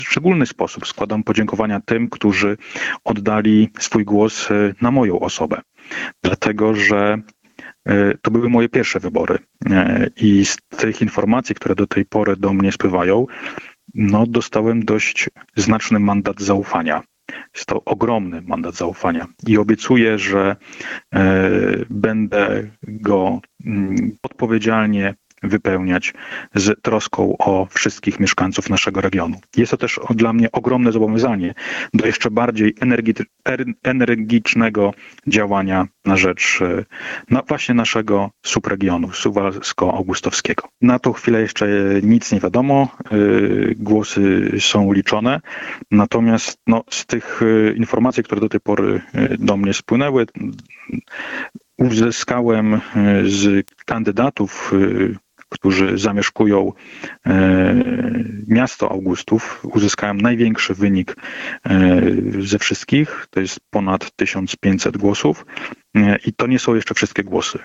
szczególny sposób składam podziękowania tym, którzy oddali swój głos na moją osobę. Dlatego, że to były moje pierwsze wybory i z tych informacji, które do tej pory do mnie spływają, dostałem dość znaczny mandat zaufania. Jest to ogromny mandat zaufania i obiecuję, że będę go odpowiedzialnie wypełniać z troską o wszystkich mieszkańców naszego regionu. Jest to też dla mnie ogromne zobowiązanie do jeszcze bardziej energicznego działania na rzecz właśnie naszego subregionu suwalsko-augustowskiego. Na tą chwilę jeszcze nic nie wiadomo, głosy są liczone, natomiast z tych informacji, które do tej pory do mnie spłynęły, uzyskałem z kandydatów, którzy zamieszkują miasto Augustów, uzyskałem największy wynik ze wszystkich, to jest ponad 1500 głosów i to nie są jeszcze wszystkie głosy.